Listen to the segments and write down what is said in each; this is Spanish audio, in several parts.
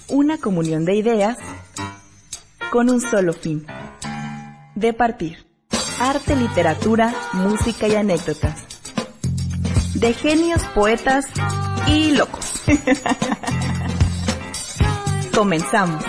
una comunión de ideas con un solo fin: departir arte, literatura, música y anécdotas de genios, poetas y locos. Comenzamos.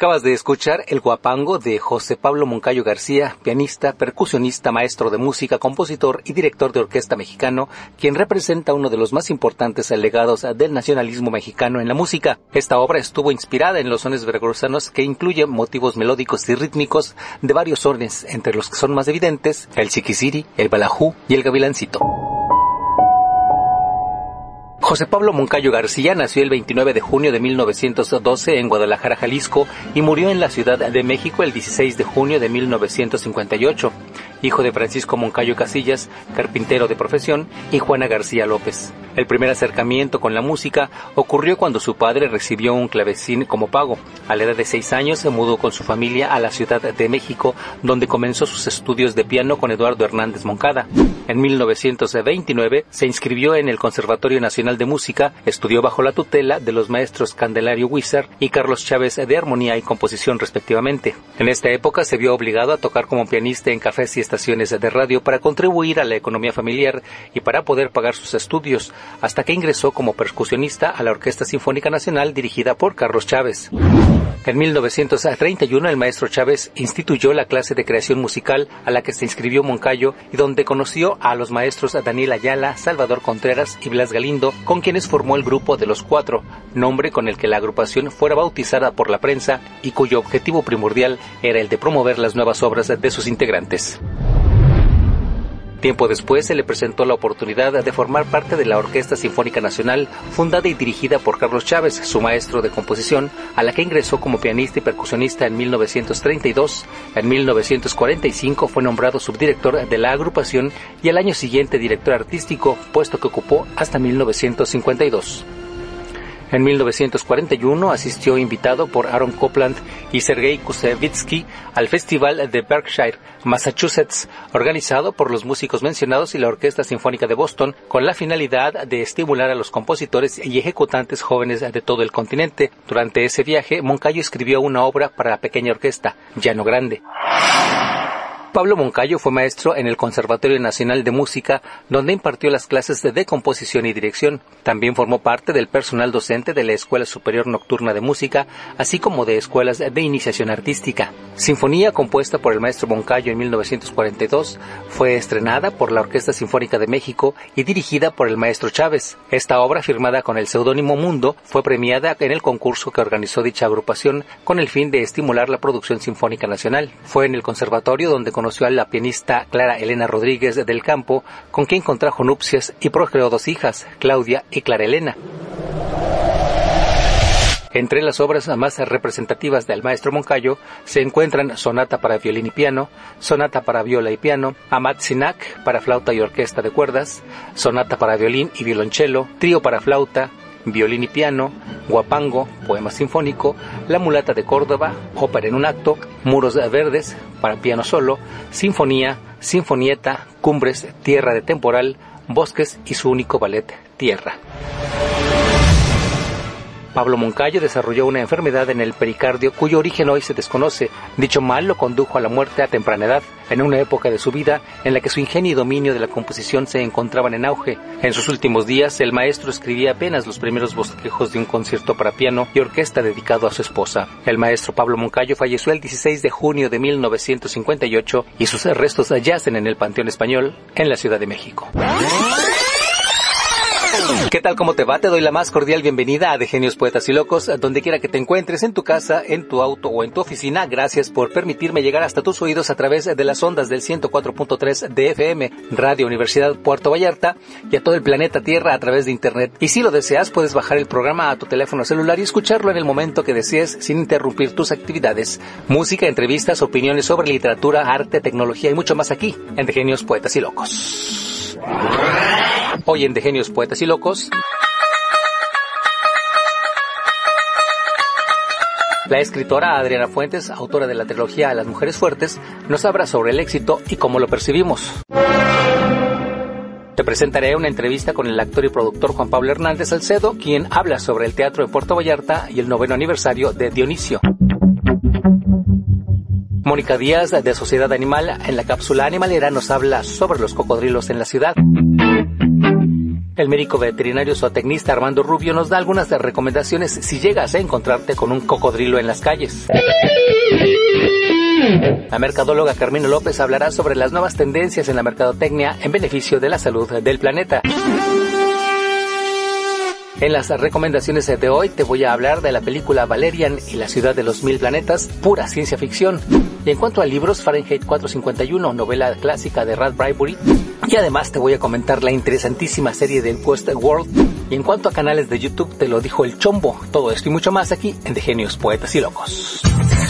Acabas de escuchar El Guapango de José Pablo Moncayo García, pianista, percusionista, maestro de música, compositor y director de orquesta mexicano, quien representa uno de los más importantes legados del nacionalismo mexicano en la música. Esta obra estuvo inspirada en los sones veracruzanos, que incluye motivos melódicos y rítmicos de varios sones, entre los que son más evidentes el siquisiri, el balajú y el gavilancito. José Pablo Moncayo García nació el 29 de junio de 1912 en Guadalajara, Jalisco, y murió en la Ciudad de México el 16 de junio de 1958. Hijo de Francisco Moncayo Casillas, carpintero de profesión, y Juana García López. El primer acercamiento con la música ocurrió cuando su padre recibió un clavecín como pago. A la edad de 6 años se mudó con su familia a la Ciudad de México, donde comenzó sus estudios de piano con Eduardo Hernández Moncada. En 1929 se inscribió en el Conservatorio Nacional de Música, estudió bajo la tutela de los maestros Candelario Huízar y Carlos Chávez de armonía y composición respectivamente. En esta época se vio obligado a tocar como pianista en cafés y estaciones de radio para contribuir a la economía familiar y para poder pagar sus estudios, hasta que ingresó como percusionista a la Orquesta Sinfónica Nacional dirigida por Carlos Chávez. En 1931 el maestro Chávez instituyó la clase de creación musical a la que se inscribió Moncayo y donde conoció a los maestros Daniel Ayala, Salvador Contreras y Blas Galindo, con quienes formó el grupo de los Cuatro, nombre con el que la agrupación fuera bautizada por la prensa y cuyo objetivo primordial era el de promover las nuevas obras de sus integrantes. Tiempo después se le presentó la oportunidad de formar parte de la Orquesta Sinfónica Nacional, fundada y dirigida por Carlos Chávez, su maestro de composición, a la que ingresó como pianista y percusionista en 1932. En 1945 fue nombrado subdirector de la agrupación y al año siguiente director artístico, puesto que ocupó hasta 1952. En 1941 asistió invitado por Aaron Copland y Sergei Kusevitsky al Festival de Berkshire, Massachusetts, organizado por los músicos mencionados y la Orquesta Sinfónica de Boston, con la finalidad de estimular a los compositores y ejecutantes jóvenes de todo el continente. Durante ese viaje, Moncayo escribió una obra para la pequeña orquesta, Llano Grande. Pablo Moncayo fue maestro en el Conservatorio Nacional de Música, donde impartió las clases de composición y dirección. También formó parte del personal docente de la Escuela Superior Nocturna de Música, así como de escuelas de iniciación artística. Sinfonía, compuesta por el maestro Moncayo en 1942, fue estrenada por la Orquesta Sinfónica de México y dirigida por el maestro Chávez. Esta obra, firmada con el seudónimo Mundo, fue premiada en el concurso que organizó dicha agrupación con el fin de estimular la producción sinfónica nacional. Fue en el conservatorio donde conoció a la pianista Clara Elena Rodríguez del Campo, con quien contrajo nupcias y procreó 2 hijas, Claudia y Clara Elena. Entre las obras más representativas del maestro Moncayo se encuentran Sonata para violín y piano, Sonata para viola y piano, Amat Sinak para flauta y orquesta de cuerdas, Sonata para violín y violonchelo, Trío para flauta, violín y piano, Guapango, poema sinfónico, La mulata de Córdoba, ópera en un acto, Muros verdes, para piano solo, Sinfonía, Sinfonieta, Cumbres, Tierra de temporal, Bosques y su único ballet, Tierra. Pablo Moncayo desarrolló una enfermedad en el pericardio cuyo origen hoy se desconoce. Dicho mal lo condujo a la muerte a temprana edad, en una época de su vida en la que su ingenio y dominio de la composición se encontraban en auge. En sus últimos días, el maestro escribía apenas los primeros bosquejos de un concierto para piano y orquesta dedicado a su esposa. El maestro Pablo Moncayo falleció el 16 de junio de 1958 y sus restos yacen en el Panteón Español, en la Ciudad de México. ¿Qué tal? ¿Cómo te va? Te doy la más cordial bienvenida a De Genios, Poetas y Locos, donde quiera que te encuentres, en tu casa, en tu auto o en tu oficina. Gracias por permitirme llegar hasta tus oídos a través de las ondas del 104.3 de FM, Radio Universidad Puerto Vallarta, y a todo el planeta Tierra a través de Internet. Y si lo deseas, puedes bajar el programa a tu teléfono celular y escucharlo en el momento que desees sin interrumpir tus actividades. Música, entrevistas, opiniones sobre literatura, arte, tecnología y mucho más aquí, en De Genios, Poetas y Locos. Hoy en De Genios, Poetas y Locos, la escritora Adriana Fuentes, autora de la trilogía Las Mujeres Fuertes, nos habla sobre el éxito y cómo lo percibimos. Te presentaré una entrevista con el actor y productor Juan Pablo Hernández Salcedo, quien habla sobre el teatro de Puerto Vallarta y el 9º aniversario de Dionisio. Mónica Díaz, de Sociedad Animal, en la cápsula animalera nos habla sobre los cocodrilos en la ciudad. El médico veterinario zootecnista Armando Rubio nos da algunas recomendaciones si llegas a encontrarte con un cocodrilo en las calles. La mercadóloga Carmina López hablará sobre las nuevas tendencias en la mercadotecnia en beneficio de la salud del planeta. En las recomendaciones de hoy te voy a hablar de la película Valerian y la ciudad de los 1000 planetas, pura ciencia ficción. Y en cuanto a libros, Fahrenheit 451, novela clásica de Ray Bradbury. Y además te voy a comentar la interesantísima serie del Westworld. Y en cuanto a canales de YouTube, te lo dijo el Chombo. Todo esto y mucho más aquí en De Genios, Poetas y Locos.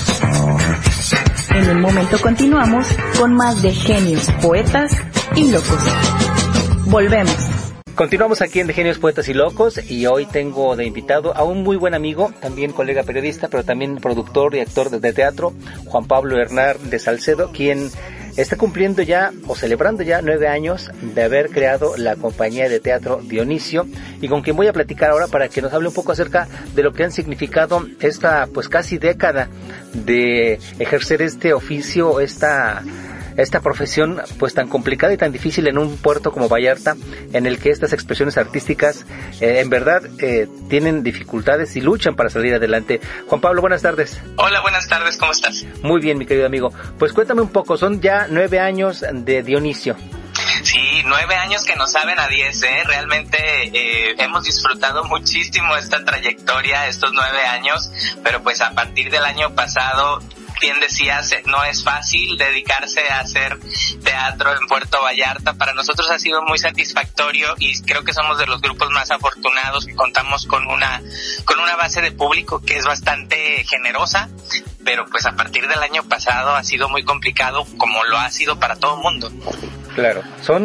En un momento continuamos con más de Genios, Poetas y Locos. Volvemos. Continuamos aquí en De Genios, Poetas y Locos y hoy tengo de invitado a un muy buen amigo, también colega periodista, pero también productor y actor de teatro, Juan Pablo Hernández Salcedo, quien está cumpliendo ya o celebrando ya 9 años de haber creado la compañía de teatro Dionisio y con quien voy a platicar ahora para que nos hable un poco acerca de lo que han significado esta pues casi década de ejercer este oficio, esta profesión pues tan complicada y tan difícil en un puerto como Vallarta, en el que estas expresiones artísticas en verdad tienen dificultades y luchan para salir adelante. Juan Pablo, buenas tardes. Hola, buenas tardes, ¿cómo estás? Muy bien, mi querido amigo. Pues cuéntame un poco, son ya 9 años de Dionisio. Sí, 9 años que nos saben a 10, Realmente hemos disfrutado muchísimo esta trayectoria, estos 9 años, pero pues a partir del año pasado, bien decías, no es fácil dedicarse a hacer teatro en Puerto Vallarta. Para nosotros ha sido muy satisfactorio y creo que somos de los grupos más afortunados que contamos con una base de público que es bastante generosa, pero pues a partir del año pasado ha sido muy complicado, como lo ha sido para todo el mundo. Claro, son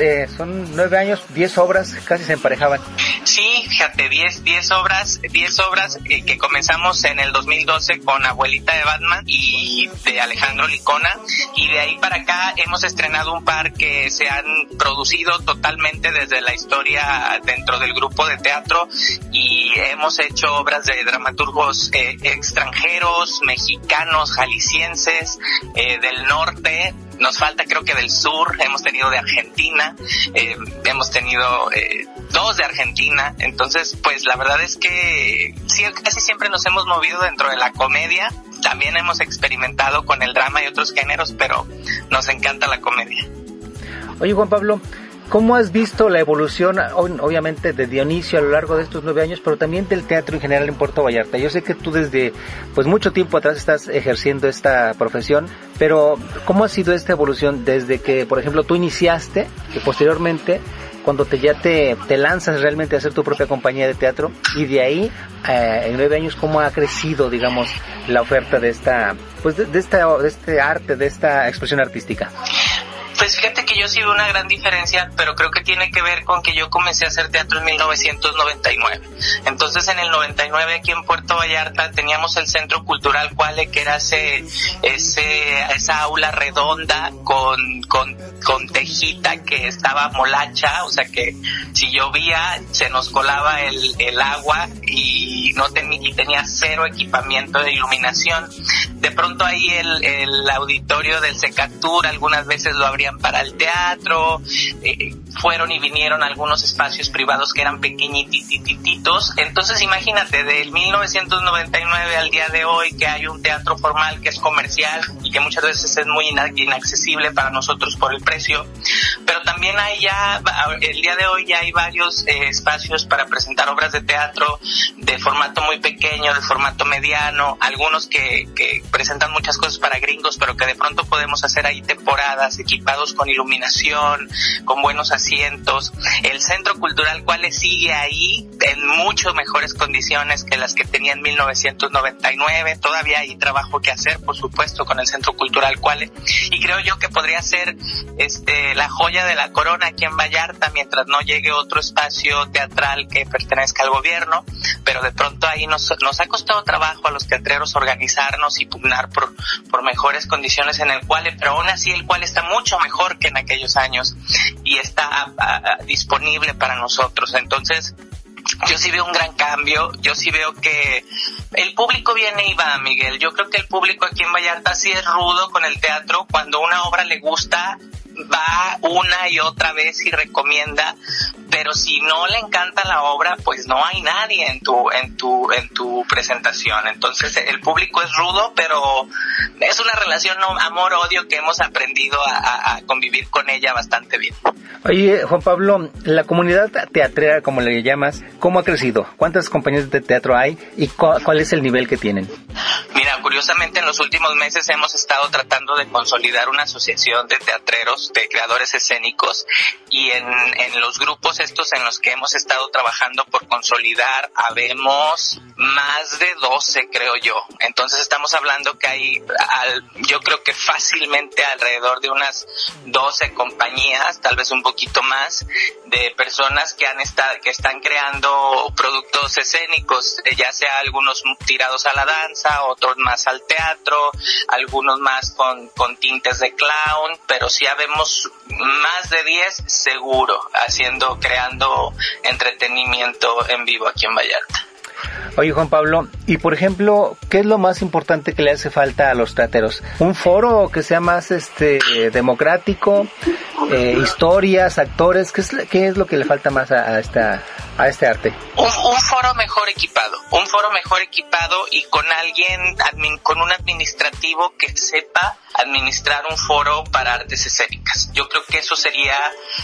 9 años, 10 obras, casi se emparejaban. Sí, fíjate, 10 obras que comenzamos en el 2012 con Abuelita de Batman y de Alejandro Licona, y de ahí para acá hemos estrenado un par que se han producido totalmente desde la historia dentro del grupo de teatro, y hemos hecho obras de dramaturgos extranjeros, mexicanos, jaliscienses, del norte. Nos falta creo que del sur, hemos tenido de Argentina, hemos tenido 2 de Argentina. Entonces pues la verdad es que sí, casi siempre nos hemos movido dentro de la comedia. También hemos experimentado con el drama y otros géneros, pero nos encanta la comedia. Oye, Juan Pablo, ¿cómo has visto la evolución, obviamente, de Dionisio a lo largo de estos 9 años, pero también del teatro en general en Puerto Vallarta? Yo sé que tú desde pues mucho tiempo atrás estás ejerciendo esta profesión, pero ¿cómo ha sido esta evolución desde que, por ejemplo, tú iniciaste y posteriormente cuando te lanzas realmente a hacer tu propia compañía de teatro, y de ahí en 9 años cómo ha crecido, digamos, la oferta de este arte, de esta expresión artística? Pues fíjate que yo sí veo una gran diferencia, pero creo que tiene que ver con que yo comencé a hacer teatro en 1999. Entonces en el 99 aquí en Puerto Vallarta teníamos el Centro Cultural Cuale, que era esa aula redonda con tejita que estaba molacha, o sea que si llovía se nos colaba el agua y tenía cero equipamiento de iluminación. De pronto ahí el auditorio del Secatur algunas veces lo abrían para el teatro, fueron y vinieron algunos espacios privados que eran pequeñititos. Entonces imagínate, del 1999 al día de hoy, que hay un teatro formal que es comercial y que muchas veces es muy inaccesible para nosotros por el precio, pero también el día de hoy ya hay varios espacios para presentar obras de teatro de formato muy pequeño, de formato mediano, algunos que presentan muchas cosas para gringos, pero que de pronto podemos hacer ahí temporadas equipados con iluminación, con buenos asientos. El Centro Cultural Cuale sigue ahí en mucho mejores condiciones que las que tenía en 1999. Todavía hay trabajo que hacer, por supuesto, con el Centro Cultural Cuale, y creo yo que podría ser la joya de la corona aquí en Vallarta mientras no llegue otro espacio teatral que pertenezca al gobierno. Pero de pronto ahí nos ha costado trabajo a los teatreros organizarnos y pugnar por mejores condiciones en el Cuale, pero aún así el Cuale está mucho mejor que en aquellos años y está disponible para nosotros. Entonces yo sí veo un gran cambio, yo sí veo que el público viene y va, Miguel. Yo creo que el público aquí en Vallarta sí es rudo con el teatro. Cuando una obra le gusta, va una y otra vez y recomienda, pero si no le encanta la obra, pues no hay nadie en tu presentación. Entonces el público es rudo, pero es una relación amor-odio que hemos aprendido a convivir con ella bastante bien. Oye, Juan Pablo, la comunidad teatrera, como le llamas, ¿cómo ha crecido? ¿Cuántas compañías de teatro hay y cuál es el nivel que tienen? Mira, curiosamente en los últimos meses hemos estado tratando de consolidar una asociación de teatreros, de creadores escénicos, y en los grupos estos en los que hemos estado trabajando por consolidar, habemos más de 12, creo yo. Entonces estamos hablando que hay, yo creo que fácilmente alrededor de unas 12 compañías, tal vez un poquito más, de personas que están creando productos escénicos, ya sea algunos tirados a la danza, otros más al teatro, algunos más con tintes de clown, pero sí habemos más de 10 seguro, creando entretenimiento en vivo aquí en Vallarta. Oye, Juan Pablo, y por ejemplo, ¿qué es lo más importante que le hace falta a los teateros? ¿Un foro que sea más democrático? ¿Historias, actores? ¿Qué es lo que le falta más a este arte? Un foro mejor equipado y con alguien, con un administrativo que sepa administrar un foro para artes escénicas. Yo creo que eso sería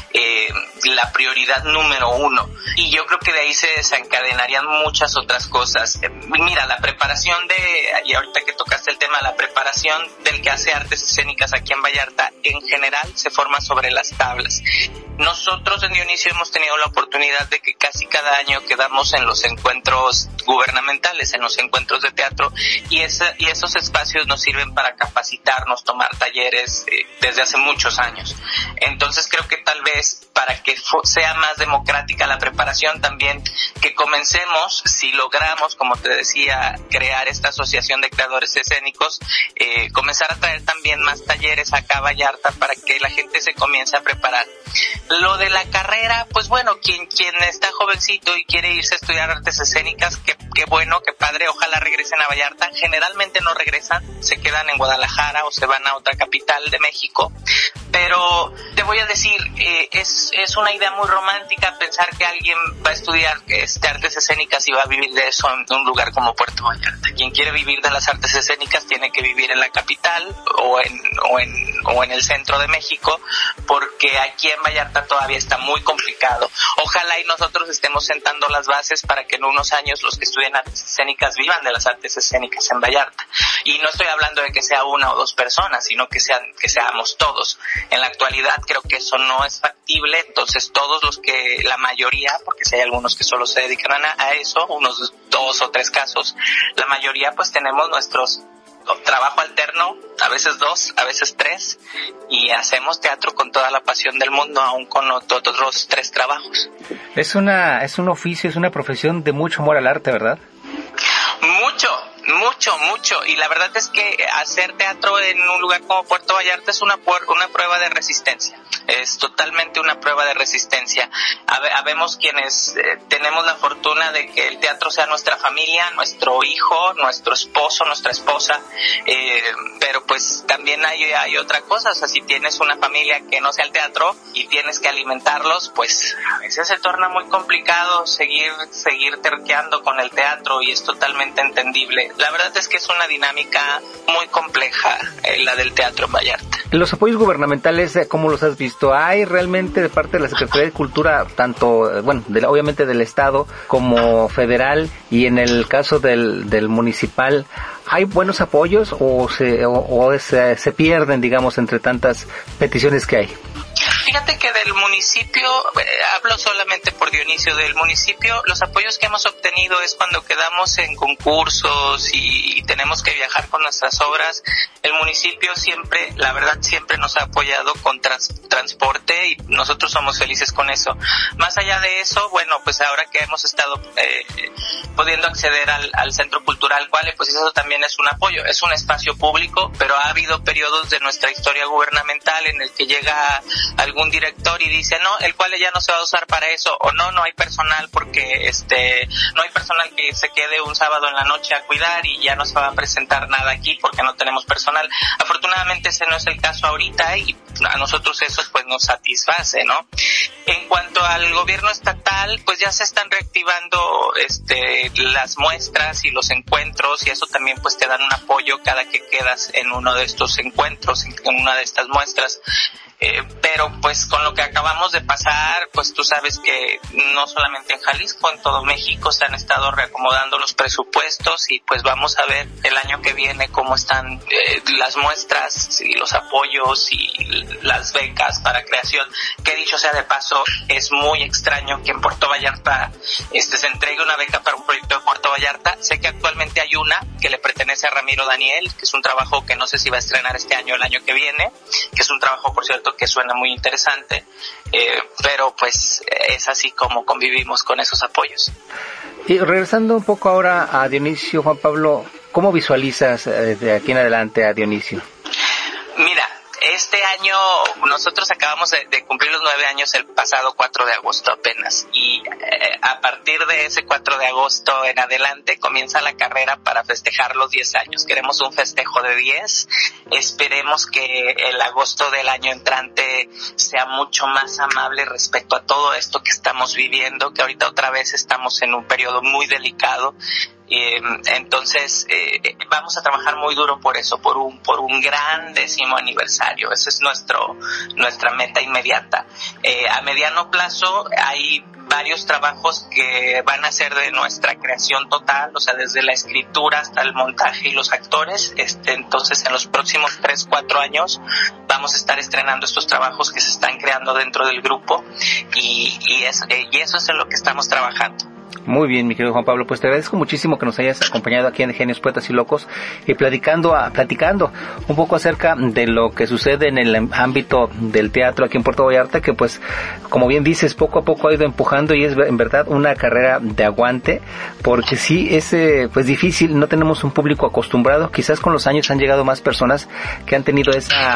la prioridad número 1, y yo creo que de ahí se desencadenarían muchas otras cosas. Mira, la preparación y ahorita que tocaste el tema, la preparación del que hace artes escénicas aquí en Vallarta en general se forma sobre las tablas. Nosotros en Dionisio hemos tenido la oportunidad de que casi cada año quedamos en los encuentros gubernamentales, en los encuentros de teatro, y esos espacios nos sirven para capacitarnos, tomar talleres desde hace muchos años. Entonces creo que tal vez para que sea más democrática la preparación, también que comencemos, si logramos, como te decía, crear esta asociación de creadores escénicos, comenzar a traer también más talleres acá a Vallarta para que la gente se comience a preparar. Lo de la carrera, pues bueno, quien está jovencito y quiere irse a estudiar artes escénicas, qué bueno, qué padre, ojalá regresen a Vallarta. Generalmente no regresan, se quedan en Guadalajara o se van a otra capital de México, pero te voy a decir, es una idea muy romántica pensar que alguien va a estudiar artes escénicas y va a vivir de eso en un lugar como Puerto Vallarta. Quien quiere vivir de las artes escénicas tiene que vivir en la capital o en el centro de México, porque aquí en Vallarta todavía está muy complicado. Ojalá y nosotros estemos sentando las bases para que en unos años los que estudien artes escénicas vivan de las artes escénicas en Vallarta. Y no estoy hablando de que sea una o dos personas, sino que seamos todos. En la actualidad creo que eso no es factible, entonces todos la mayoría, porque si hay algunos que solo se dedican a eso, unos 2 o 3 casos, la mayoría pues tenemos nuestros trabajo alterno, a veces 2, a veces 3, y hacemos teatro con toda la pasión del mundo, aún con otros 3 trabajos. Es un oficio, es una profesión de mucho amor al arte, ¿verdad? Mucho, y la verdad es que hacer teatro en un lugar como Puerto Vallarta es una prueba de resistencia. Es totalmente una prueba de resistencia. Habemos quienes tenemos la fortuna de que el teatro sea nuestra familia, nuestro hijo, nuestro esposo, nuestra esposa, pero pues también hay otra cosa. O sea, si tienes una familia que no sea el teatro y tienes que alimentarlos, pues a veces se torna muy complicado seguir terqueando con el teatro, y es totalmente entendible. La verdad es que es una dinámica muy compleja, la del teatro en Vallarta. Los apoyos gubernamentales, ¿cómo los has visto? ¿Hay realmente de parte de la Secretaría de Cultura, tanto, obviamente del Estado como federal, y en el caso del municipal, hay buenos apoyos o se pierden, digamos, entre tantas peticiones que hay? Fíjate que del municipio, hablo solamente por Dionisio, del municipio, los apoyos que hemos obtenido es cuando quedamos en concursos y tenemos que viajar con nuestras obras. El municipio siempre, la verdad, siempre nos ha apoyado con transporte, y nosotros somos felices con eso. Más allá de eso, bueno, pues ahora que hemos estado pudiendo acceder al Centro Cultural Cuale, pues eso también es un apoyo. Es un espacio público, pero ha habido periodos de nuestra historia gubernamental en el que llega algún un director y dice, no, el cual ya no se va a usar para eso, o no hay personal porque no hay personal que se quede un sábado en la noche a cuidar y ya no se va a presentar nada aquí porque no tenemos personal. Afortunadamente ese no es el caso ahorita y a nosotros eso pues nos satisface, ¿no? En cuanto al gobierno estatal, pues ya se están reactivando las muestras y los encuentros, y eso también pues te dan un apoyo cada que quedas en uno de estos encuentros, en una de estas muestras. Pero pues con lo que acabamos de pasar, pues tú sabes que no solamente en Jalisco, en todo México se han estado reacomodando los presupuestos, y pues vamos a ver el año que viene cómo están las muestras y los apoyos y las becas para creación, que dicho sea de paso, es muy extraño que en Puerto Vallarta se entregue una beca para un proyecto de Puerto Vallarta. Sé que actualmente hay una que le pertenece a Ramiro Daniel, que es un trabajo que no sé si va a estrenar este año o el año que viene, que es un trabajo, por cierto, que suena muy interesante, pero pues es así como convivimos con esos apoyos. Y regresando un poco ahora a Dionisio, Juan Pablo, ¿cómo visualizas de aquí en adelante a Dionisio? Mira, este año nosotros acabamos de cumplir los 9 años el pasado 4 de agosto apenas, y a partir de ese 4 de agosto en adelante comienza la carrera para festejar los 10 años. Queremos un festejo de 10, esperemos que el agosto del año entrante sea mucho más amable respecto a todo esto que estamos viviendo, que ahorita otra vez estamos en un periodo muy delicado. Entonces vamos a trabajar muy duro por eso, por un gran 10º aniversario. Esa es nuestra meta inmediata. A mediano plazo hay varios trabajos que van a ser de nuestra creación total, o sea, desde la escritura hasta el montaje y los actores. Entonces en los próximos 3-4 años vamos a estar estrenando estos trabajos que se están creando dentro del grupo, y eso es en lo que estamos trabajando. Muy bien, mi querido Juan Pablo, pues te agradezco muchísimo que nos hayas acompañado aquí en Genios, Poetas y Locos, y platicando un poco acerca de lo que sucede en el ámbito del teatro aquí en Puerto Vallarta, que pues, como bien dices, poco a poco ha ido empujando, y es en verdad una carrera de aguante, porque sí es pues difícil, no tenemos un público acostumbrado. Quizás con los años han llegado más personas que han tenido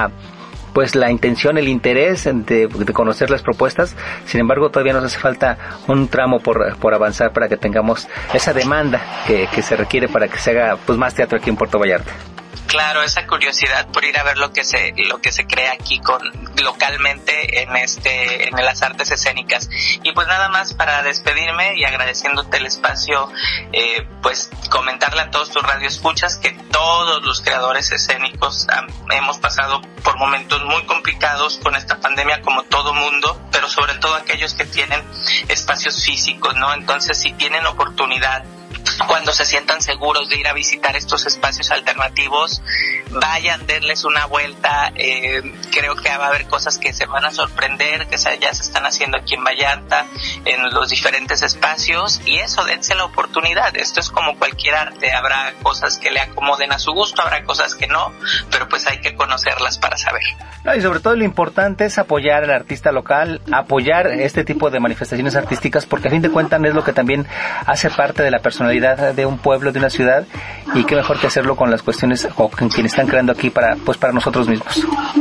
pues la intención, el interés de conocer las propuestas. Sin embargo, todavía nos hace falta un tramo por avanzar para que tengamos esa demanda que se requiere para que se haga pues más teatro aquí en Puerto Vallarta. Claro, esa curiosidad por ir a ver lo que se crea aquí localmente en las artes escénicas. Y pues nada más para despedirme y agradeciéndote el espacio, pues comentarle a todos tus radioescuchas que todos los creadores escénicos hemos pasado por momentos muy complicados con esta pandemia, como todo mundo, pero sobre todo aquellos que tienen espacios físicos, ¿no? Entonces, si tienen oportunidad, cuando se sientan seguros de ir a visitar estos espacios alternativos, vayan, denles una vuelta. Creo que va a haber cosas que se van a sorprender, que ya se están haciendo aquí en Vallarta, en los diferentes espacios, y eso, dense la oportunidad. Esto es como cualquier arte, habrá cosas que le acomoden a su gusto, habrá cosas que no, pero pues hay que conocerlas para saber. No, y sobre todo lo importante es apoyar al artista local, apoyar este tipo de manifestaciones artísticas, porque a fin de cuentas es lo que también hace parte de la personalidad de un pueblo, de una ciudad, y qué mejor que hacerlo con las cuestiones o con quienes están creando aquí para nosotros mismos.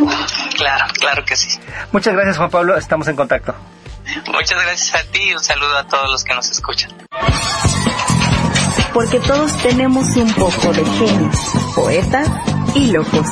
Claro que sí. Muchas gracias, Juan Pablo, estamos en contacto. Muchas gracias a ti y un saludo a todos los que nos escuchan. Porque todos tenemos un poco de genios, poetas y locos.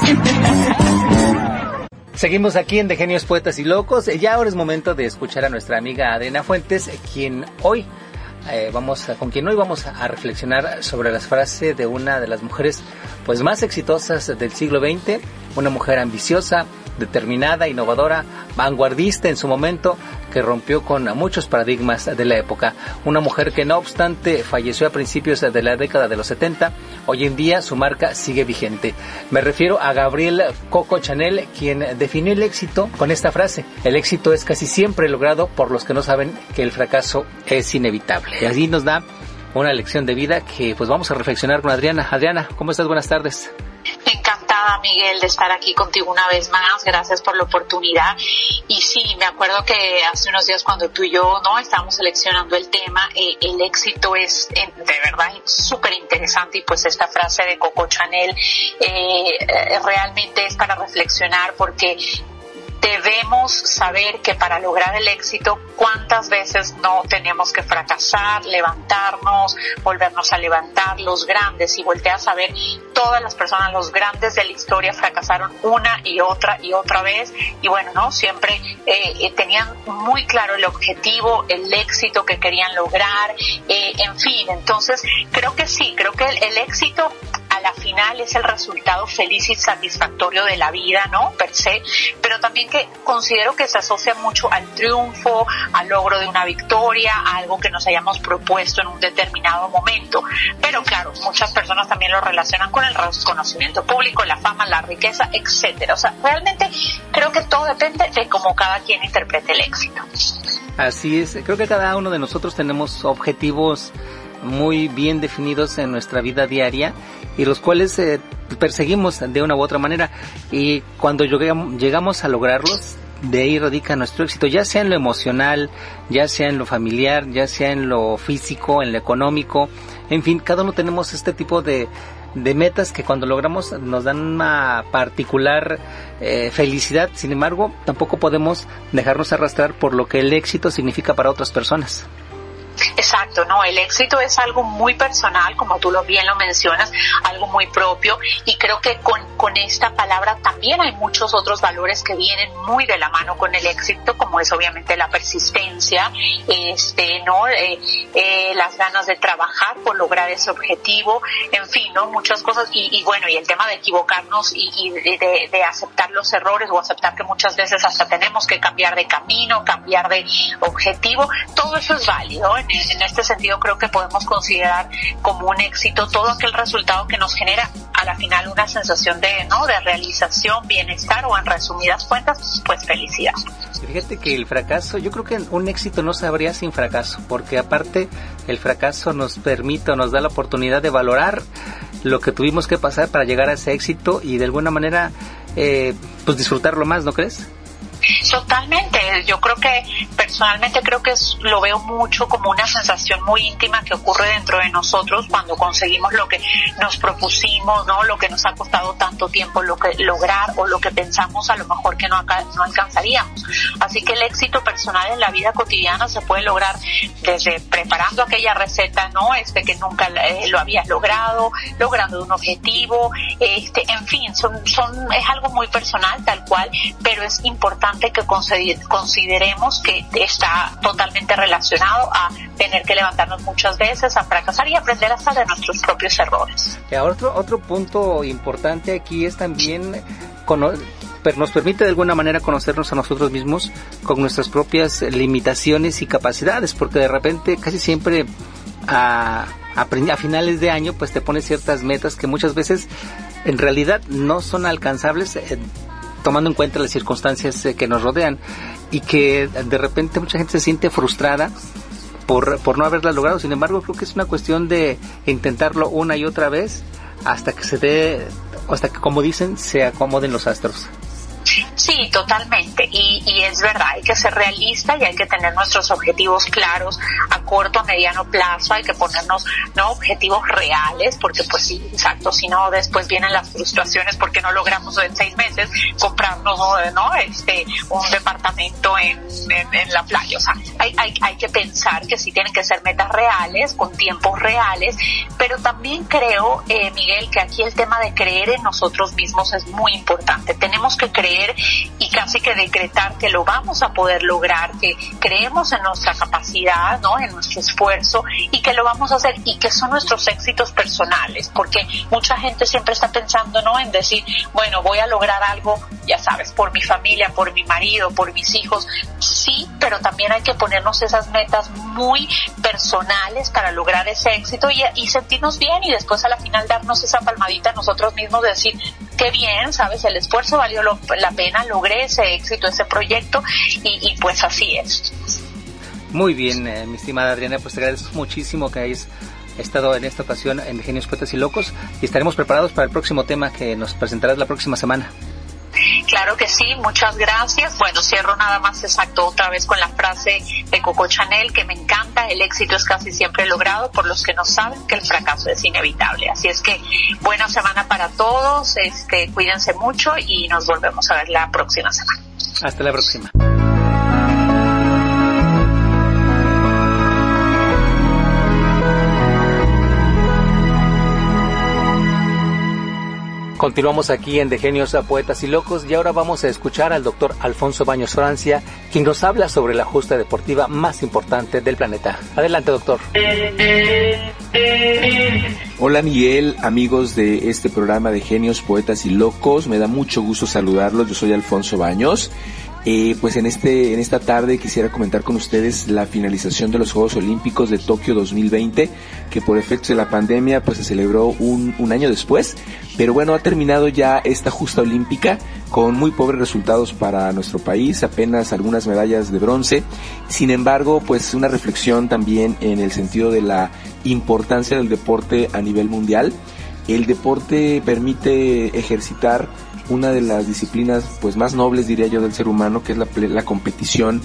Seguimos aquí en De Genios, Poetas y Locos. Ya ahora es momento de escuchar a nuestra amiga Adriana Fuentes, con quien hoy vamos a reflexionar sobre las frases de una de las mujeres pues más exitosas del siglo XX, una mujer ambiciosa, determinada, innovadora, vanguardista en su momento, que rompió con muchos paradigmas de la época. Una mujer que no obstante falleció a principios de la década de los 70, hoy en día su marca sigue vigente. Me refiero a Gabrielle Coco Chanel, quien definió el éxito con esta frase: el éxito es casi siempre logrado por los que no saben que el fracaso es inevitable. Y así nos da una lección de vida que pues vamos a reflexionar con Adriana. Adriana, ¿cómo estás? Buenas tardes. Encantada, Miguel, de estar aquí contigo una vez más. Gracias por la oportunidad. Y sí, me acuerdo que hace unos días cuando tú y yo estábamos seleccionando el tema, el éxito es de verdad súper interesante, y pues esta frase de Coco Chanel realmente es para reflexionar, porque debemos saber que para lograr el éxito, cuántas veces no tenemos que fracasar, levantarnos, volvernos a levantar. Los grandes, y volteas a ver, todas las personas, los grandes de la historia fracasaron una y otra vez, y bueno, no siempre tenían muy claro el objetivo, el éxito que querían lograr, en fin. Entonces creo que sí, creo que el éxito a la final es el resultado feliz y satisfactorio de la vida, ¿no? Per se, pero también que considero que se asocia mucho al triunfo, al logro de una victoria, a algo que nos hayamos propuesto en un determinado momento. Pero claro, muchas personas también lo relacionan con el reconocimiento público, la fama, la riqueza, etcétera. O sea, realmente creo que todo depende de cómo cada quien interprete el éxito. Así es, creo que cada uno de nosotros tenemos objetivos muy bien definidos en nuestra vida diaria y los cuales perseguimos de una u otra manera, y cuando llegamos a lograrlos, de ahí radica nuestro éxito, ya sea en lo emocional, ya sea en lo familiar, ya sea en lo físico, en lo económico, en fin, cada uno tenemos este tipo de metas que cuando logramos nos dan una particular felicidad. Sin embargo, tampoco podemos dejarnos arrastrar por lo que el éxito significa para otras personas. Exacto, no, el éxito es algo muy personal, como tú bien lo mencionas, algo muy propio, y creo que con esta palabra también hay muchos otros valores que vienen muy de la mano con el éxito, como es obviamente la persistencia, no, las ganas de trabajar por lograr ese objetivo, en fin, no, muchas cosas, y bueno, y el tema de equivocarnos y de aceptar los errores, o aceptar que muchas veces hasta tenemos que cambiar de camino, cambiar de objetivo, todo eso es válido. En este sentido creo que podemos considerar como un éxito todo aquel resultado que nos genera a la final una sensación de realización, bienestar, o en resumidas cuentas, pues felicidad. Fíjate que el fracaso, yo creo que un éxito no se habría sin fracaso, porque aparte el fracaso nos permite, nos da la oportunidad de valorar lo que tuvimos que pasar para llegar a ese éxito y de alguna manera pues disfrutarlo más, ¿no crees? Totalmente, yo creo que personalmente lo veo mucho como una sensación muy íntima que ocurre dentro de nosotros cuando conseguimos lo que nos propusimos, ¿no? Lo que nos ha costado tanto tiempo lograr, o lo que pensamos a lo mejor que no alcanzaríamos. Así que el éxito personal en la vida cotidiana se puede lograr desde preparando aquella receta, ¿no? Que nunca lo habías logrado, logrando un objetivo, en fin, es algo muy personal tal cual, pero es importante que consideremos que está totalmente relacionado a tener que levantarnos muchas veces, a fracasar y aprender hasta de nuestros propios errores. Otro punto importante aquí es también nos permite de alguna manera conocernos a nosotros mismos con nuestras propias limitaciones y capacidades, porque de repente casi siempre a finales de año pues te pones ciertas metas que muchas veces en realidad no son alcanzables, tomando en cuenta las circunstancias que nos rodean, y que de repente mucha gente se siente frustrada por no haberla logrado. Sin embargo, creo que es una cuestión de intentarlo una y otra vez hasta que hasta que, como dicen, se acomoden los astros. Sí, totalmente, y es verdad, hay que ser realista y hay que tener nuestros objetivos claros a corto, a mediano plazo, hay que ponernos objetivos reales, porque pues sí, exacto, si no después vienen las frustraciones porque no logramos en 6 meses comprarnos un departamento en la playa. O sea, hay que pensar que sí tienen que ser metas reales, con tiempos reales, pero también creo, Miguel, que aquí el tema de creer en nosotros mismos es muy importante. Tenemos que creer y casi que decretar que lo vamos a poder lograr, que creemos en nuestra capacidad, ¿no? En nuestro esfuerzo, y que lo vamos a hacer, y que son nuestros éxitos personales, porque mucha gente siempre está pensando, ¿no? En decir, bueno, voy a lograr algo, ya sabes, por mi familia, por mi marido, por mis hijos. Sí, pero también hay que ponernos esas metas muy personales para lograr ese éxito y sentirnos bien, y después a la final darnos esa palmadita a nosotros mismos de decir, qué bien, sabes, el esfuerzo valió la pena, logré ese éxito, ese proyecto, y pues así es. Muy bien, mi estimada Adriana, pues te agradezco muchísimo que hayas estado en esta ocasión en Genios, Poetas y Locos, y estaremos preparados para el próximo tema que nos presentarás la próxima semana. Claro. Claro que sí, muchas gracias. Bueno, cierro nada más exacto otra vez con la frase de Coco Chanel que me encanta: el éxito es casi siempre logrado por los que no saben que el fracaso es inevitable. Así es que buena semana para todos, cuídense mucho y nos volvemos a ver la próxima semana. Hasta la próxima. Continuamos aquí en De Genios a Poetas y Locos y ahora vamos a escuchar al doctor Alfonso Baños Francia, quien nos habla sobre la justa deportiva más importante del planeta. Adelante, doctor. Hola Miguel, amigos de este programa de Genios, Poetas y Locos, me da mucho gusto saludarlos. Yo soy Alfonso Baños. Pues en esta tarde quisiera comentar con ustedes la finalización de los Juegos Olímpicos de Tokio 2020, que por efectos de la pandemia pues se celebró un año después, pero bueno, ha terminado ya esta justa olímpica con muy pobres resultados para nuestro país, apenas algunas medallas de bronce. Sin embargo, pues una reflexión también en el sentido de la importancia del deporte a nivel mundial. El deporte permite ejercitar una de las disciplinas pues más nobles, diría yo, del ser humano, que es la competición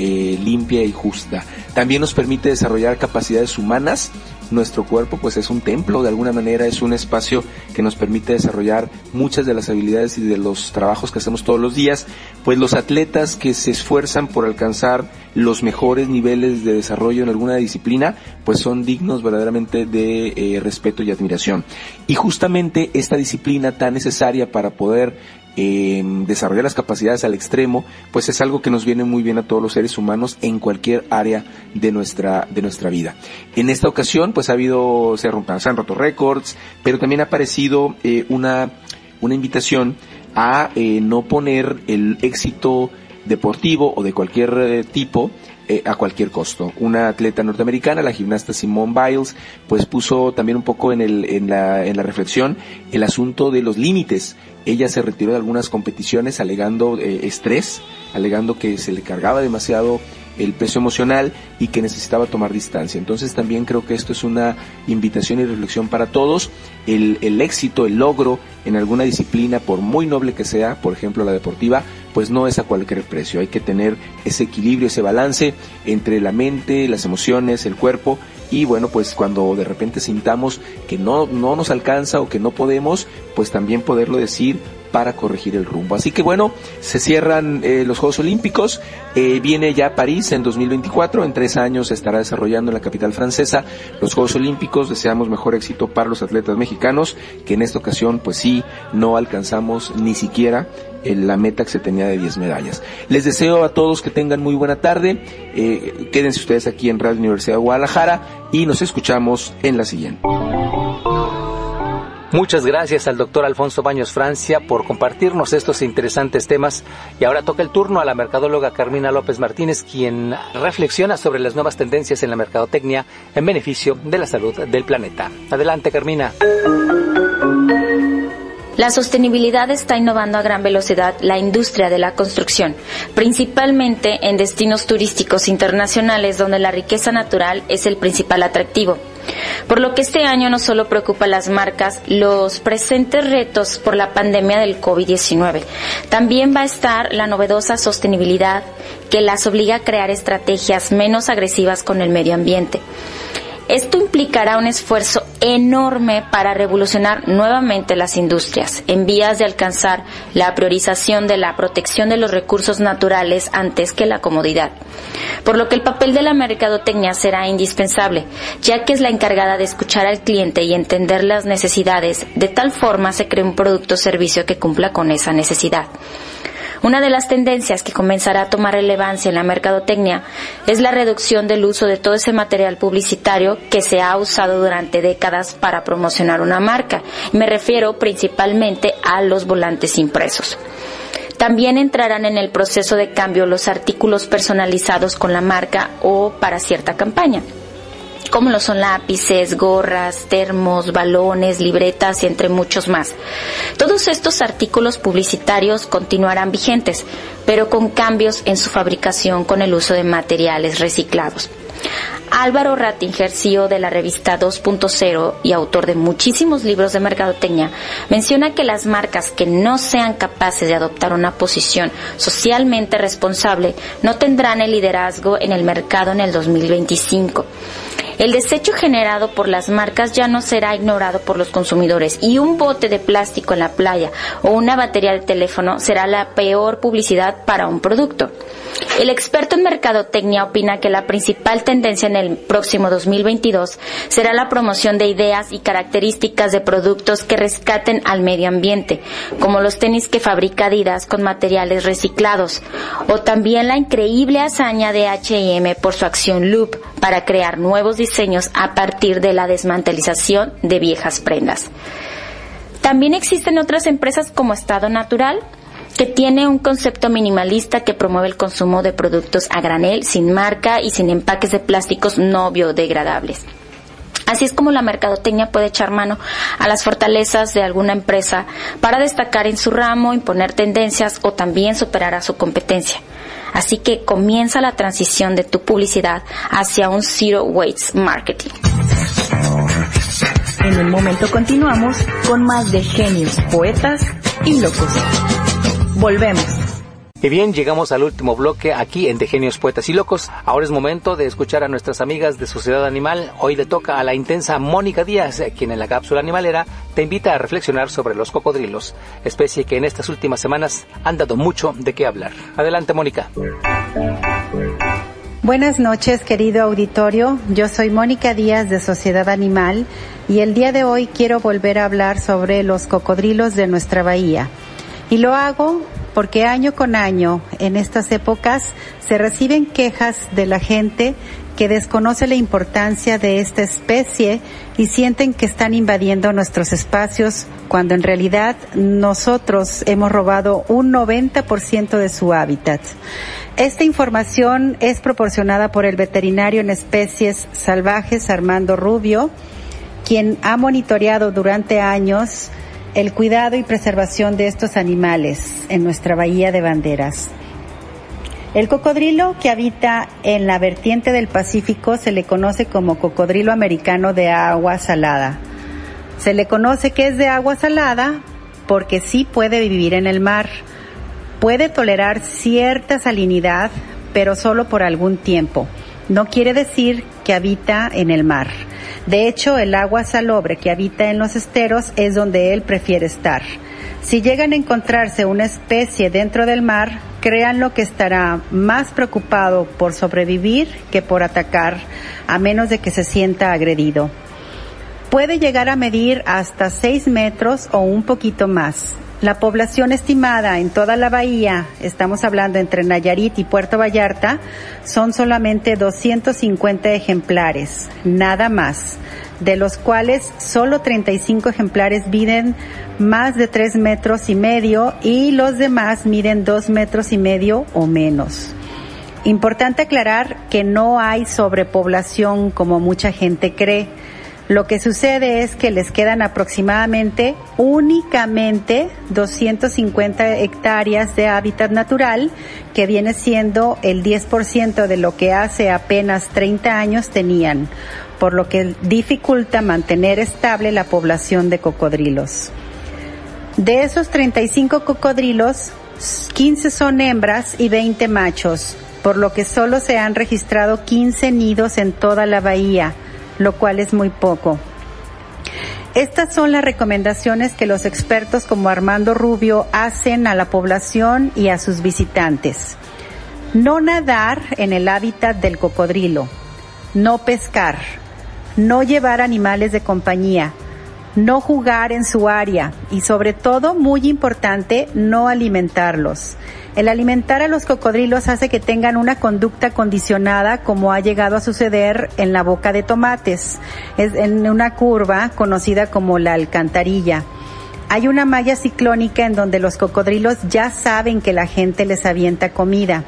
limpia y justa. También nos permite desarrollar capacidades humanas. Nuestro cuerpo pues es un templo, de alguna manera es un espacio que nos permite desarrollar muchas de las habilidades y de los trabajos que hacemos todos los días. Pues los atletas que se esfuerzan por alcanzar los mejores niveles de desarrollo en alguna disciplina pues son dignos verdaderamente de respeto y admiración. Y justamente esta disciplina tan necesaria para poder desarrollar las capacidades al extremo, pues es algo que nos viene muy bien a todos los seres humanos en cualquier área de nuestra vida. En esta ocasión, pues se han roto récords, pero también ha aparecido una invitación a no poner el éxito deportivo o de cualquier tipo a cualquier costo. Una atleta norteamericana, la gimnasta Simone Biles, pues puso también un poco en la reflexión el asunto de los límites. Ella se retiró de algunas competiciones alegando estrés, alegando que se le cargaba demasiado el peso emocional y que necesitaba tomar distancia. Entonces también creo que esto es una invitación y reflexión para todos. El éxito, el logro en alguna disciplina, por muy noble que sea, por ejemplo la deportiva, pues no es a cualquier precio. Hay que tener ese equilibrio, ese balance entre la mente, las emociones, el cuerpo. Y bueno, pues cuando de repente sintamos que no nos alcanza o que no podemos, pues también poderlo decir para corregir el rumbo. Así que bueno, se cierran los Juegos Olímpicos, viene ya París en 2024, en 3 años se estará desarrollando en la capital francesa los Juegos Olímpicos. Deseamos mejor éxito para los atletas mexicanos, que en esta ocasión pues sí, no alcanzamos ni siquiera la meta que se tenía de 10 medallas. Les deseo a todos que tengan muy buena tarde, quédense ustedes aquí en Radio Universidad de Guadalajara y nos escuchamos en la siguiente. Muchas gracias al doctor Alfonso Baños Francia por compartirnos estos interesantes temas. Y ahora toca el turno a la mercadóloga Carmina López Martínez, quien reflexiona sobre las nuevas tendencias en la mercadotecnia en beneficio de la salud del planeta. Adelante, Carmina. La sostenibilidad está innovando a gran velocidad la industria de la construcción, principalmente en destinos turísticos internacionales donde la riqueza natural es el principal atractivo. Por lo que este año no solo preocupa a las marcas los presentes retos por la pandemia del COVID-19, también va a estar la novedosa sostenibilidad que las obliga a crear estrategias menos agresivas con el medio ambiente. Esto implicará un esfuerzo enorme para revolucionar nuevamente las industrias, en vías de alcanzar la priorización de la protección de los recursos naturales antes que la comodidad. Por lo que el papel de la mercadotecnia será indispensable, ya que es la encargada de escuchar al cliente y entender las necesidades, de tal forma se cree un producto o servicio que cumpla con esa necesidad. Una de las tendencias que comenzará a tomar relevancia en la mercadotecnia es la reducción del uso de todo ese material publicitario que se ha usado durante décadas para promocionar una marca. Me refiero principalmente a los volantes impresos. También entrarán en el proceso de cambio los artículos personalizados con la marca o para cierta campaña, como lo son lápices, gorras, termos, balones, libretas y entre muchos más. Todos estos artículos publicitarios continuarán vigentes, pero con cambios en su fabricación con el uso de materiales reciclados. Álvaro Rattinger, CEO de la revista 2.0 y autor de muchísimos libros de mercadotecnia, menciona que las marcas que no sean capaces de adoptar una posición socialmente responsable no tendrán el liderazgo en el mercado en el 2025. El desecho generado por las marcas ya no será ignorado por los consumidores y un bote de plástico en la playa o una batería de teléfono será la peor publicidad para un producto. El experto en mercadotecnia opina que la principal tendencia en el próximo 2022 será la promoción de ideas y características de productos que rescaten al medio ambiente, como los tenis que fabrica Adidas con materiales reciclados, o también la increíble hazaña de H&M por su acción Loop para crear nuevos diseños a partir de la desmantelización de viejas prendas. También existen otras empresas como Estado Natural, que tiene un concepto minimalista que promueve el consumo de productos a granel, sin marca y sin empaques de plásticos no biodegradables. Así es como la mercadotecnia puede echar mano a las fortalezas de alguna empresa para destacar en su ramo, imponer tendencias o también superar a su competencia. Así que comienza la transición de tu publicidad hacia un zero waste marketing. En un momento continuamos con más de Genios, Poetas y Locos. Volvemos. Y bien, llegamos al último bloque aquí en De Genios, Poetas y Locos. Ahora es momento de escuchar a nuestras amigas de Sociedad Animal. Hoy le toca a la intensa Mónica Díaz, quien en la cápsula animalera te invita a reflexionar sobre los cocodrilos, especie que en estas últimas semanas han dado mucho de qué hablar. Adelante, Mónica. Buenas noches, querido auditorio. Yo soy Mónica Díaz de Sociedad Animal y el día de hoy quiero volver a hablar sobre los cocodrilos de nuestra bahía. Y lo hago porque año con año, en estas épocas, se reciben quejas de la gente que desconoce la importancia de esta especie y sienten que están invadiendo nuestros espacios, cuando en realidad nosotros hemos robado un 90% de su hábitat. Esta información es proporcionada por el veterinario en especies salvajes Armando Rubio, quien ha monitoreado durante años el cuidado y preservación de estos animales en nuestra bahía de Banderas. El cocodrilo que habita en la vertiente del Pacífico se le conoce como cocodrilo americano de agua salada. Se le conoce que es de agua salada porque sí puede vivir en el mar. Puede tolerar cierta salinidad, pero solo por algún tiempo. No quiere decir que habita en el mar. De hecho, el agua salobre que habita en los esteros es donde él prefiere estar. Si llegan a encontrarse una especie dentro del mar, créanlo que estará más preocupado por sobrevivir que por atacar, a menos de que se sienta agredido. Puede llegar a medir hasta 6 metros o un poquito más. La población estimada en toda la bahía, estamos hablando entre Nayarit y Puerto Vallarta, son solamente 250 ejemplares, nada más, de los cuales solo 35 ejemplares miden más de 3 metros y medio y los demás miden 2 metros y medio o menos. Importante aclarar que no hay sobrepoblación como mucha gente cree. Lo que sucede es que les quedan aproximadamente únicamente 250 hectáreas de hábitat natural, que viene siendo el 10% de lo que hace apenas 30 años tenían, por lo que dificulta mantener estable la población de cocodrilos. De esos 35 cocodrilos, 15 son hembras y 20 machos, por lo que solo se han registrado 15 nidos en toda la bahía, lo cual es muy poco. Estas son las recomendaciones que los expertos como Armando Rubio hacen a la población y a sus visitantes. No nadar en el hábitat del cocodrilo, no pescar, no llevar animales de compañía, no jugar en su área y sobre todo, muy importante, no alimentarlos. El alimentar a los cocodrilos hace que tengan una conducta condicionada, como ha llegado a suceder en la Boca de Tomates, es en una curva conocida como la Alcantarilla. Hay una malla ciclónica en donde los cocodrilos ya saben que la gente les avienta comida.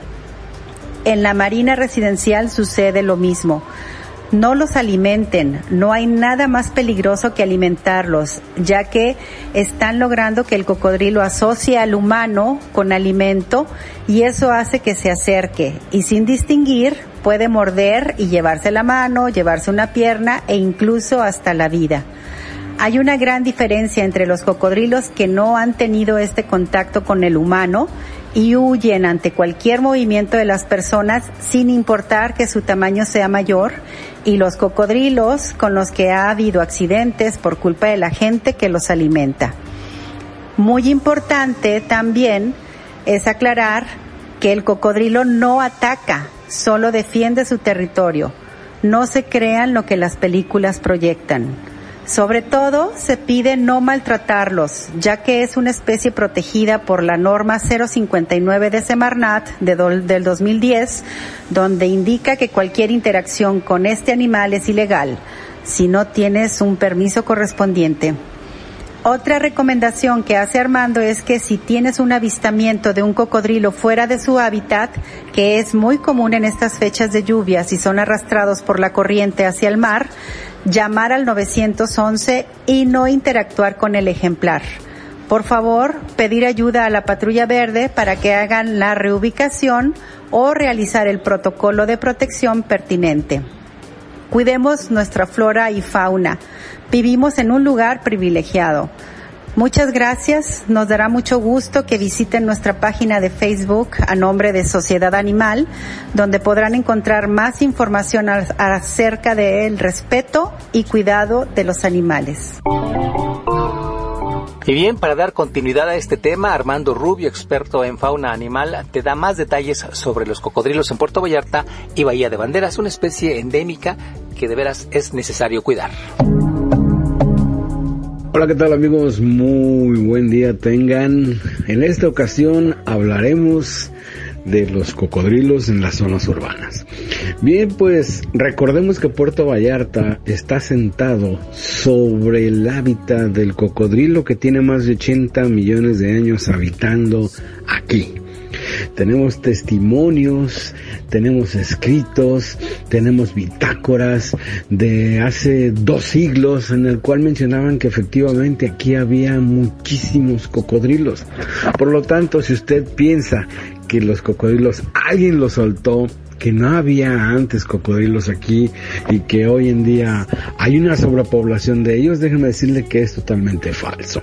En la marina residencial sucede lo mismo. No los alimenten, no hay nada más peligroso que alimentarlos, ya que están logrando que el cocodrilo asocie al humano con alimento y eso hace que se acerque y sin distinguir puede morder y llevarse la mano, llevarse una pierna e incluso hasta la vida. Hay una gran diferencia entre los cocodrilos que no han tenido este contacto con el humano y huyen ante cualquier movimiento de las personas sin importar que su tamaño sea mayor, y los cocodrilos con los que ha habido accidentes por culpa de la gente que los alimenta. Muy importante también es aclarar que el cocodrilo no ataca, solo defiende su territorio. No se crean lo que las películas proyectan. Sobre todo, se pide no maltratarlos, ya que es una especie protegida por la norma 059 de Semarnat del 2010, donde indica que cualquier interacción con este animal es ilegal, si no tienes un permiso correspondiente. Otra recomendación que hace Armando es que si tienes un avistamiento de un cocodrilo fuera de su hábitat, que es muy común en estas fechas de lluvias y son arrastrados por la corriente hacia el mar, llamar al 911 y no interactuar con el ejemplar. Por favor, pedir ayuda a la Patrulla Verde para que hagan la reubicación o realizar el protocolo de protección pertinente. Cuidemos nuestra flora y fauna. Vivimos en un lugar privilegiado. Muchas gracias. Nos dará mucho gusto que visiten nuestra página de Facebook a nombre de Sociedad Animal, donde podrán encontrar más información acerca del respeto y cuidado de los animales. Y bien, para dar continuidad a este tema, Armando Rubio, experto en fauna animal, te da más detalles sobre los cocodrilos en Puerto Vallarta y Bahía de Banderas, una especie endémica que de veras es necesario cuidar. Hola, ¿qué tal amigos? Muy buen día tengan. En esta ocasión hablaremos de los cocodrilos en las zonas urbanas. Bien, pues recordemos que Puerto Vallarta está sentado sobre el hábitat del cocodrilo que tiene más de 80 millones de años habitando aquí. Tenemos testimonios, tenemos escritos, tenemos bitácoras de hace 2 siglos en el cual mencionaban que efectivamente aquí había muchísimos cocodrilos. Por lo tanto, si usted piensa que los cocodrilos alguien los soltó, que no había antes cocodrilos aquí y que hoy en día hay una sobrepoblación de ellos, déjenme decirle que es totalmente falso.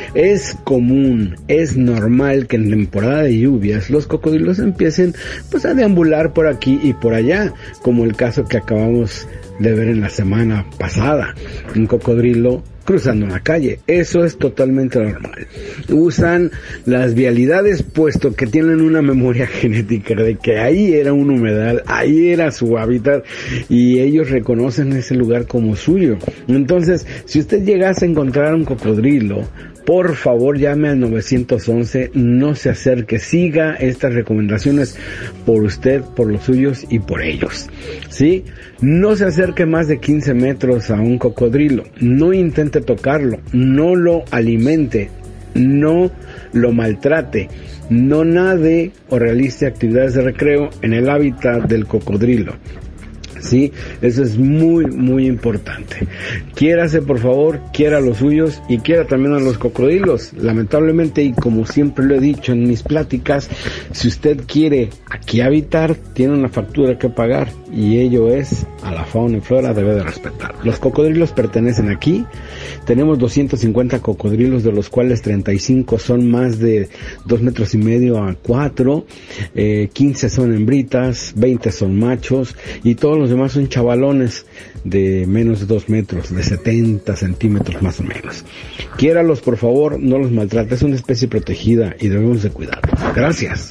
Es común, es normal que en temporada de lluvias los cocodrilos empiecen pues a deambular por aquí y por allá, como el caso que acabamos de ver en la semana pasada, un cocodrilo cruzando una calle. Eso es totalmente normal. Usan las vialidades puesto que tienen una memoria genética de que ahí era un humedal, ahí era su hábitat y ellos reconocen ese lugar como suyo. Entonces, si usted llegase a encontrar un cocodrilo, por favor llame al 911, no se acerque, siga estas recomendaciones por usted, por los suyos y por ellos, ¿sí? No se acerque más de 15 metros a un cocodrilo, no intente tocarlo, no lo alimente, no lo maltrate, no nade o realice actividades de recreo en el hábitat del cocodrilo. Sí, eso es muy, muy importante. Quiérase, por favor, quiera a los suyos y quiera también a los cocodrilos. Lamentablemente, y como siempre lo he dicho en mis pláticas, si usted quiere aquí habitar, tiene una factura que pagar y ello es a la fauna y flora, debe de respetar. Los cocodrilos pertenecen aquí. Tenemos 250 cocodrilos, de los cuales 35 son más de 2,5 metros a 4, 15 son hembritas, 20 son machos y todos los demás son chavalones de menos de 2 metros, de 70 centímetros más o menos. Quiéralos, por favor, no los maltrate, es una especie protegida y debemos de cuidarlos. Gracias.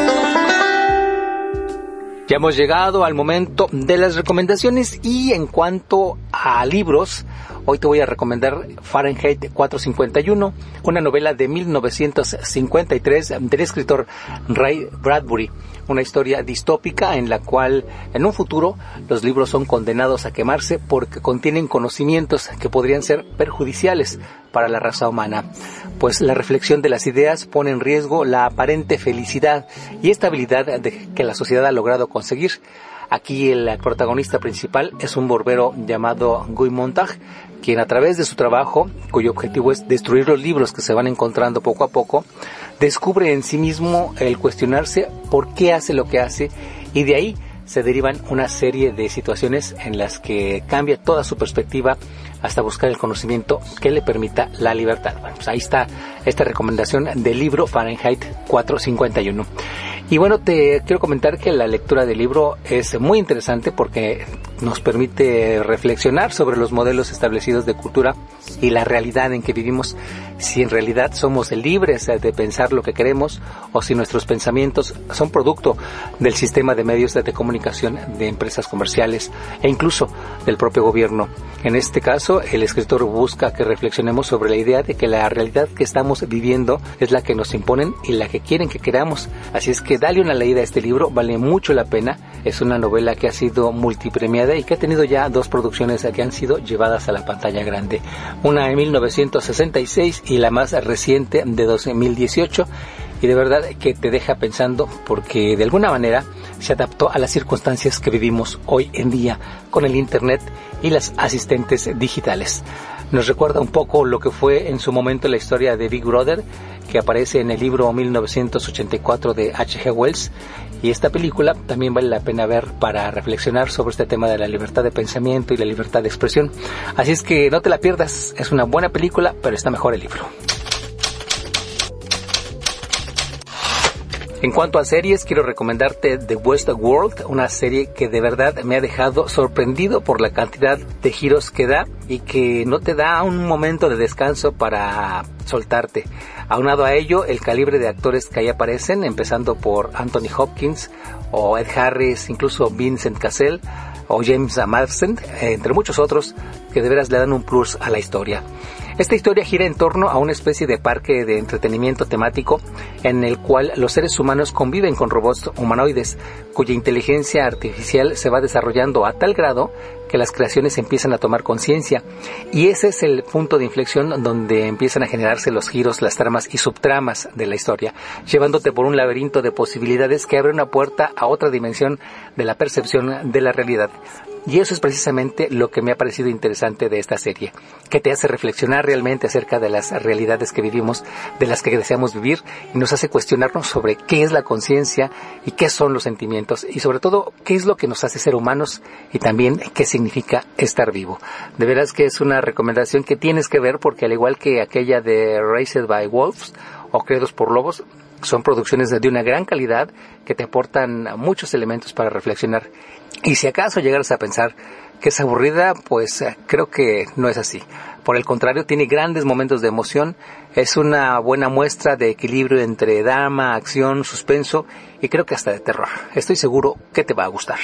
Ya hemos llegado al momento de las recomendaciones y en cuanto a libros, hoy te voy a recomendar Fahrenheit 451, una novela de 1953 del escritor Ray Bradbury, una historia distópica en la cual en un futuro los libros son condenados a quemarse porque contienen conocimientos que podrían ser perjudiciales para la raza humana, pues la reflexión de las ideas pone en riesgo la aparente felicidad y estabilidad que la sociedad ha logrado conseguir. Aquí el protagonista principal es un barbero llamado Guy Montag, quien a través de su trabajo, cuyo objetivo es destruir los libros que se van encontrando poco a poco, descubre en sí mismo el cuestionarse por qué hace lo que hace y de ahí se derivan una serie de situaciones en las que cambia toda su perspectiva hasta buscar el conocimiento que le permita la libertad. Bueno, pues ahí está esta recomendación del libro Fahrenheit 451. Y bueno, te quiero comentar que la lectura del libro es muy interesante porque nos permite reflexionar sobre los modelos establecidos de cultura y la realidad en que vivimos, si en realidad somos libres de pensar lo que queremos o si nuestros pensamientos son producto del sistema de medios de comunicación de empresas comerciales e incluso del propio gobierno. En este caso, el escritor busca que reflexionemos sobre la idea de que la realidad que estamos viviendo es la que nos imponen y la que quieren que queramos. Así es que dale una leída a este libro, vale mucho la pena. Es una novela que ha sido multipremiada y que ha tenido ya 2 producciones que han sido llevadas a la pantalla grande. Una en 1966 y la más reciente de 2018. Y de verdad que te deja pensando porque de alguna manera se adaptó a las circunstancias que vivimos hoy en día con el internet y las asistentes digitales. Nos recuerda un poco lo que fue en su momento la historia de Big Brother, que aparece en el libro 1984 de H.G. Wells, y esta película también vale la pena ver para reflexionar sobre este tema de la libertad de pensamiento y la libertad de expresión. Así es que no te la pierdas, es una buena película, pero está mejor el libro. En cuanto a series, quiero recomendarte The Westworld, una serie que de verdad me ha dejado sorprendido por la cantidad de giros que da y que no te da un momento de descanso para soltarte. Aunado a ello, el calibre de actores que ahí aparecen, empezando por Anthony Hopkins o Ed Harris, incluso Vincent Cassel o James Marsden, entre muchos otros, que de veras le dan un plus a la historia. Esta historia gira en torno a una especie de parque de entretenimiento temático en el cual los seres humanos conviven con robots humanoides cuya inteligencia artificial se va desarrollando a tal grado que las creaciones empiezan a tomar conciencia, y ese es el punto de inflexión donde empiezan a generarse los giros, las tramas y subtramas de la historia, llevándote por un laberinto de posibilidades que abre una puerta a otra dimensión de la percepción de la realidad. Y eso es precisamente lo que me ha parecido interesante de esta serie, que te hace reflexionar realmente acerca de las realidades que vivimos, de las que deseamos vivir, y nos hace cuestionarnos sobre qué es la conciencia y qué son los sentimientos, y sobre todo qué es lo que nos hace ser humanos y también qué significa estar vivo. De veras que es una recomendación que tienes que ver porque al igual que aquella de Raised by Wolves o Criados por Lobos, son producciones de una gran calidad que te aportan muchos elementos para reflexionar. Y si acaso llegaras a pensar que es aburrida, pues creo que no es así. Por el contrario, tiene grandes momentos de emoción, es una buena muestra de equilibrio entre drama, acción, suspenso y creo que hasta de terror. Estoy seguro que te va a gustar.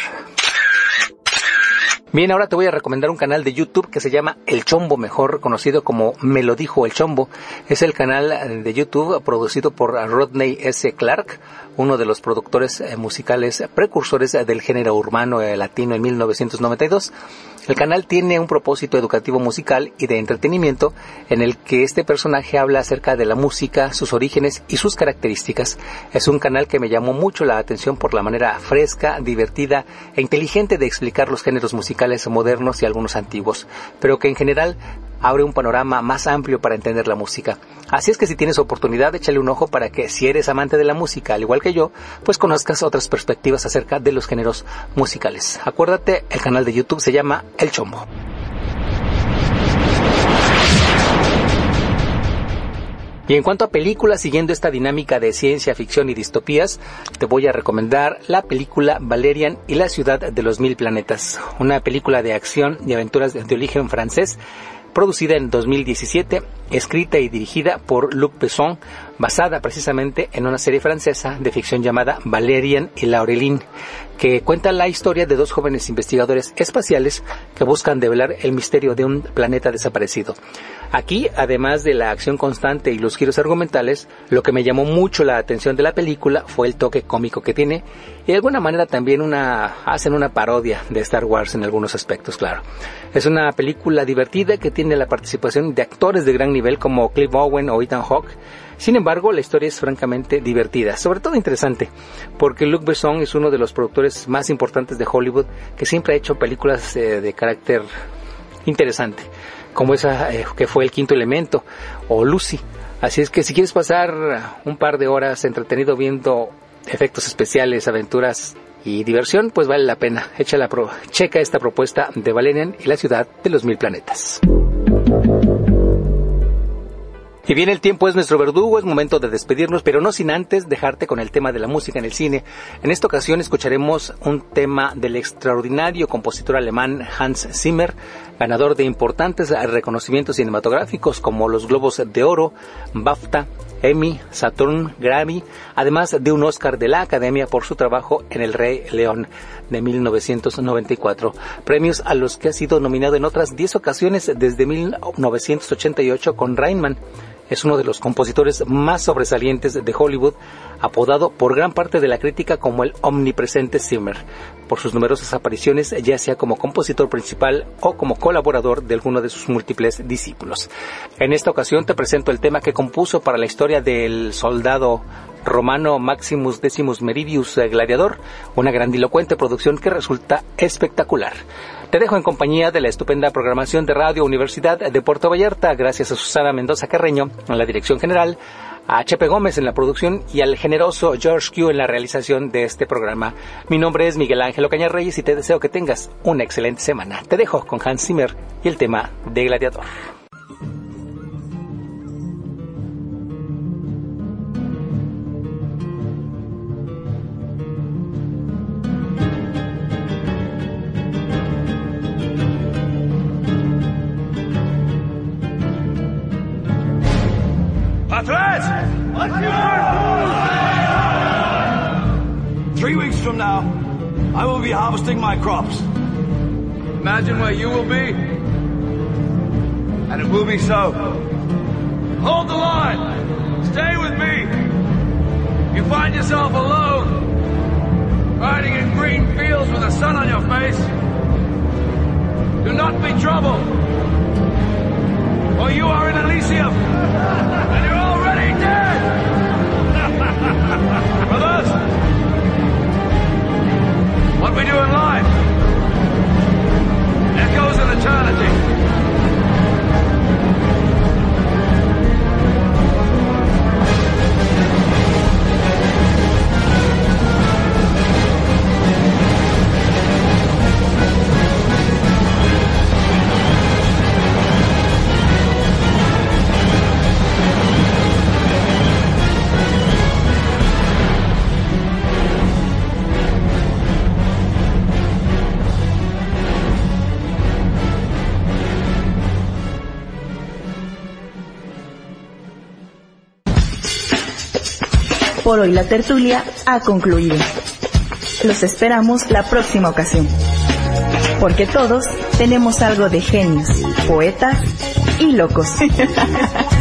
Bien, ahora te voy a recomendar un canal de YouTube que se llama El Chombo, mejor conocido como Me lo dijo El Chombo. Es el canal de YouTube producido por Rodney S. Clark, uno de los productores musicales precursores del género urbano latino en 1992. El canal tiene un propósito educativo musical y de entretenimiento en el que este personaje habla acerca de la música, sus orígenes y sus características. Es un canal que me llamó mucho la atención por la manera fresca, divertida e inteligente de explicar los géneros musicales modernos y algunos antiguos, pero que en general abre un panorama más amplio para entender la música. Así es que si tienes oportunidad, échale un ojo para que, si eres amante de la música, al igual que yo, pues conozcas otras perspectivas acerca de los géneros musicales. Acuérdate, el canal de YouTube se llama El Chombo. Y en cuanto a películas, siguiendo esta dinámica de ciencia ficción y distopías, te voy a recomendar la película Valerian y la ciudad de los 1000 planetas, una película de acción y aventuras de origen francés, producida en 2017, escrita y dirigida por Luc Besson, basada precisamente en una serie francesa de ficción llamada Valerian y Laureline, que cuenta la historia de 2 jóvenes investigadores espaciales que buscan develar el misterio de un planeta desaparecido. Aquí, además de la acción constante y los giros argumentales, lo que me llamó mucho la atención de la película fue el toque cómico que tiene, y de alguna manera también hacen una parodia de Star Wars en algunos aspectos, claro. Es una película divertida que tiene la participación de actores de gran nivel como Cliff Owen o Ethan Hawke. Sin embargo, la historia es francamente divertida, sobre todo interesante, porque Luc Besson es uno de los productores más importantes de Hollywood que siempre ha hecho películas de carácter interesante, como esa que fue El Quinto Elemento o Lucy. Así es que si quieres pasar un par de horas entretenido viendo efectos especiales, aventuras y diversión, pues vale la pena. Checa esta propuesta de Valerian y la ciudad de los 1000 planetas. Y bien, el tiempo es nuestro verdugo, es momento de despedirnos, pero no sin antes dejarte con el tema de la música en el cine. En esta ocasión escucharemos un tema del extraordinario compositor alemán Hans Zimmer, ganador de importantes reconocimientos cinematográficos como los Globos de Oro, BAFTA, Emmy, Saturn, Grammy, además de un Oscar de la Academia por su trabajo en El Rey León de 1994, premios a los que ha sido nominado en otras 10 ocasiones desde 1988 con Rainman. Es uno de los compositores más sobresalientes de Hollywood, apodado por gran parte de la crítica como el omnipresente Zimmer, por sus numerosas apariciones, ya sea como compositor principal o como colaborador de alguno de sus múltiples discípulos. En esta ocasión te presento el tema que compuso para la historia del soldado romano Maximus Decimus Meridius Gladiador, una grandilocuente producción que resulta espectacular. Te dejo en compañía de la estupenda programación de Radio Universidad de Puerto Vallarta, gracias a Susana Mendoza Carreño en la dirección general, a Chepe Gómez en la producción y al generoso George Q en la realización de este programa. Mi nombre es Miguel Ángel Ocaña Reyes y te deseo que tengas una excelente semana. Te dejo con Hans Zimmer y el tema de Gladiador. Athlete! 3 weeks from now, I will be harvesting my crops. Imagine where you will be, and it will be so. Hold the line. Stay with me. You find yourself alone, riding in green fields with the sun on your face. Do not be troubled, for you are in Elysium, and you're already dead! Brothers, what we do in life echoes in eternity. Por hoy la tertulia ha concluido. Los esperamos la próxima ocasión. Porque todos tenemos algo de genios, poetas y locos.